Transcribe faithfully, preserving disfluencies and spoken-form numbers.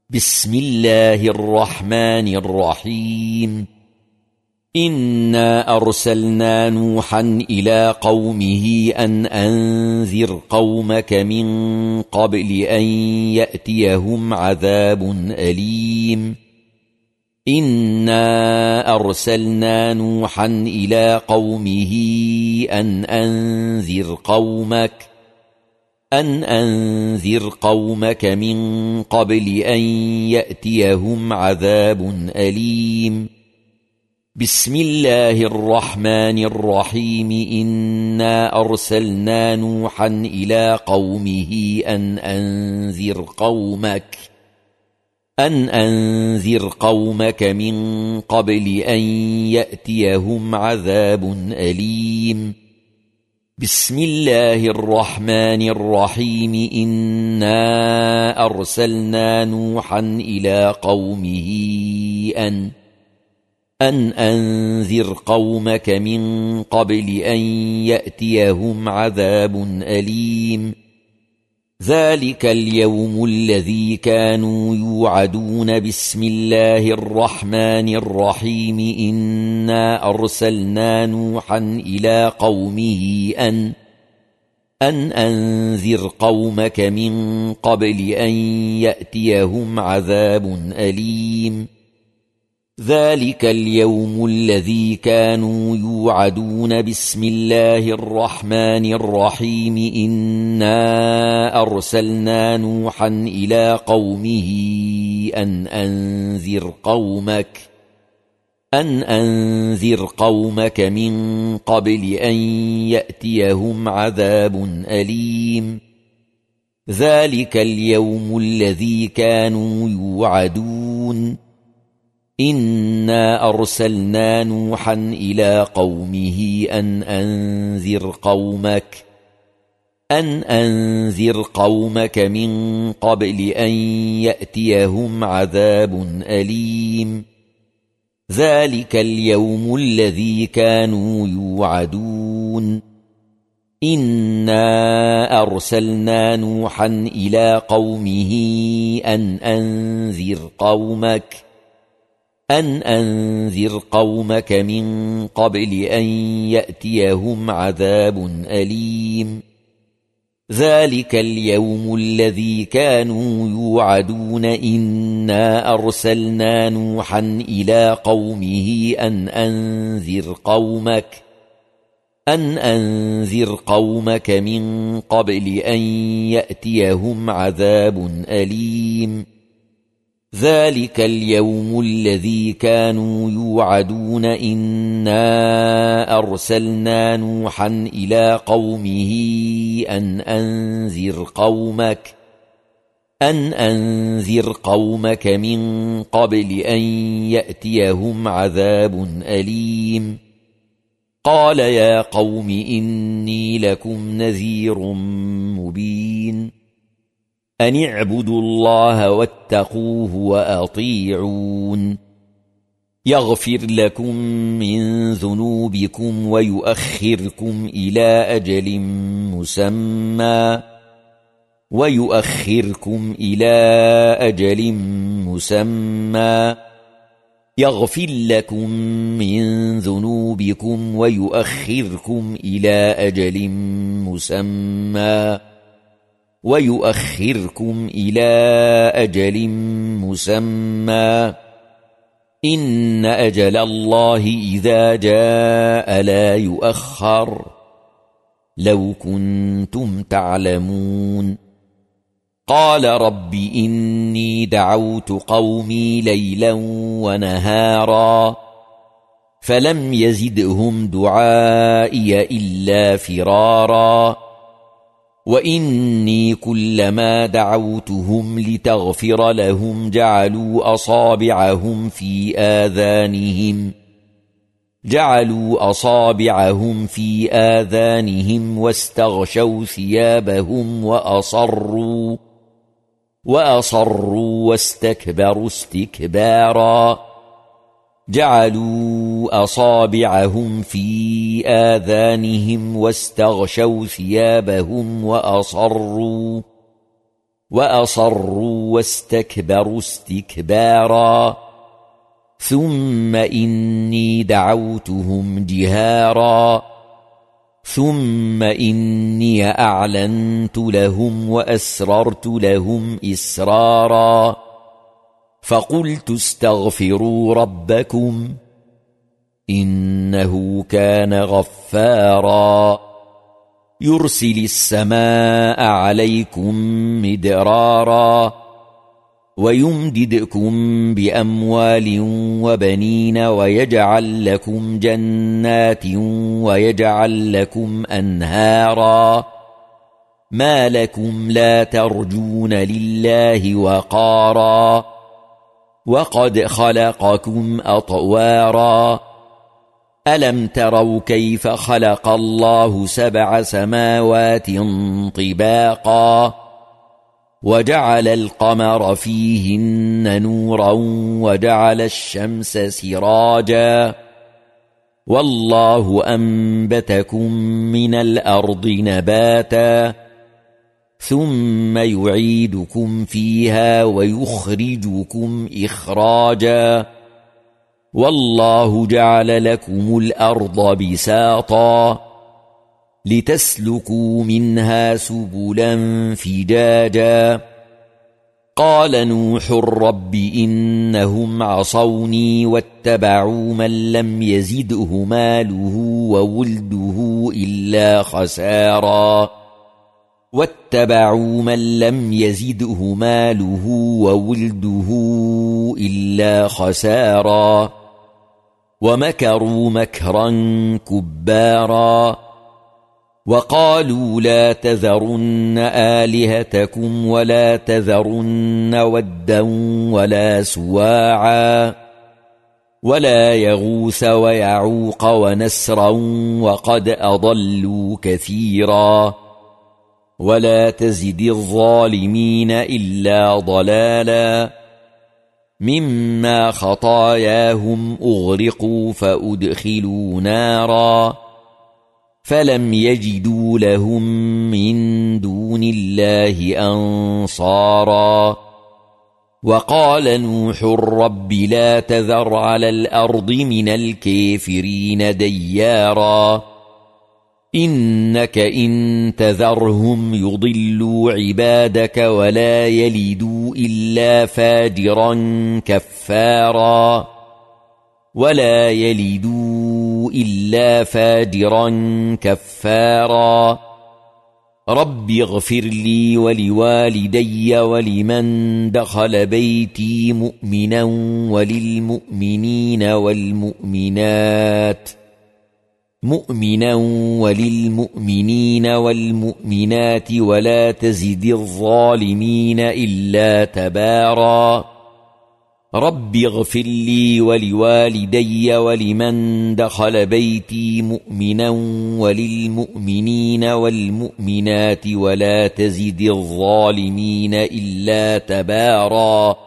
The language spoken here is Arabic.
بسم الله الرحمن الرحيم إنا أرسلنا نوحا إلى قومه أن أنذر قومك من قبل أن يأتيهم عذاب أليم إنا أرسلنا نوحا إلى قومه أن أنذر قومك أن أنذر قومك من قبل أن يأتيهم عذاب أليم بسم الله الرحمن الرحيم إنا أرسلنا نوحا إلى قومه أن أنذر قومك أن أنذر قومك من قبل أن يأتيهم عذاب أليم بسم الله الرحمن الرحيم إنا أرسلنا نوحا إلى قومه أن أن أنذر قومك من قبل أن يأتيهم عذاب أليم ذلك اليوم الذي كانوا يوعدون بسم الله الرحمن الرحيم إنا أرسلنا نوحا إلى قومه أن أن أنذر قومك من قبل أن يأتيهم عذاب أليم ذلك اليوم الذي كانوا يوعدون بسم الله الرحمن الرحيم إنا أرسلنا نوحا إلى قومه أن أنذر قومك أن أنذر قومك من قبل أن يأتيهم عذاب أليم ذلك اليوم الذي كانوا يوعدون إنا أرسلنا نوحا إلى قومه أن أنذر قومك أن أنذر قومك من قبل أن يأتيهم عذاب أليم ذلك اليوم الذي كانوا يوعدون إنا أرسلنا نوحا إلى قومه أن أنذر قومك أن أنذر قومك من قبل أن يأتيهم عذاب أليم ذلك اليوم الذي كانوا يوعدون إنا أرسلنا نوحا إلى قومه أن أنذر قومك أن أنذر قومك من قبل أن يأتيهم عذاب أليم ذلك اليوم الذي كانوا يوعدون إنا أرسلنا نوحا إلى قومه أن أنذر قومك أن أنذر قومك من قبل أن يأتيهم عذاب أليم قال يا قوم إني لكم نذير مبين أن اعبدوا الله واتقوه وأطيعون يغفر لكم من ذنوبكم ويؤخركم إلى أجل مسمى ويؤخركم إلى أجل مسمى يغفر لكم من ذنوبكم ويؤخركم إلى أجل مسمى ويؤخركم إلى أجل مسمى إن أجل الله إذا جاء لا يؤخر لو كنتم تعلمون قال رب إني دعوت قومي ليلا ونهارا فلم يزدهم دعائي إلا فرارا وإني كلما دعوتهم لتغفر لهم جعلوا أصابعهم في آذانهم جعلوا أصابعهم في آذانهم واستغشوا ثيابهم وأصروا وأصروا واستكبروا استكبارا جعلوا أصابعهم في آذانهم واستغشوا ثيابهم وأصروا وأصروا واستكبروا استكبارا ثم إني دعوتهم جهارا ثم إني أعلنت لهم وأسررت لهم إسرارا فقلت استغفروا ربكم إنه كان غفارا يرسل السماء عليكم مدرارا ويمددكم بأموال وبنين ويجعل لكم جنات ويجعل لكم أنهارا ما لكم لا ترجون لله وقارا وقد خلقكم أطوارا ألم تروا كيف خلق الله سبع سماوات طباقا وجعل القمر فيهن نورا وجعل الشمس سراجا والله أنبتكم من الأرض نباتا ثم يعيدكم فيها ويخرجكم إخراجا والله جعل لكم الأرض بساطا لتسلكوا منها سبلا فجاجا قال نوح رب إنهم عصوني واتبعوا من لم يزده ماله وولده إلا خسارا واتبعوا من لم يزده ماله وولده إلا خسارا ومكروا مكرا كبارا وقالوا لا تذرن آلهتكم ولا تذرن ودا ولا سواعا ولا يغوث ويعوق ونسرا وقد أضلوا كثيرا ولا تزد الظالمين إلا ضلالا مما خطاياهم أغرقوا فأدخلوا نارا فلم يجدوا لهم من دون الله أنصارا وقال نوح رب لا تذر على الأرض من الكافرين ديارا إنك إن تذرهم يضلوا عبادك ولا يلدوا إلا فاجرا كفارا ولا يلدوا إلا فاجرا كفارا رب اغفر لي ولوالدي ولمن دخل بيتي مؤمنا وللمؤمنين والمؤمنات مؤمنا وللمؤمنين والمؤمنات ولا تزد الظالمين إلا تبارا رب اغفر لي ولوالدي ولمن دخل بيتي مؤمنا وللمؤمنين والمؤمنات ولا تزد الظالمين إلا تبارا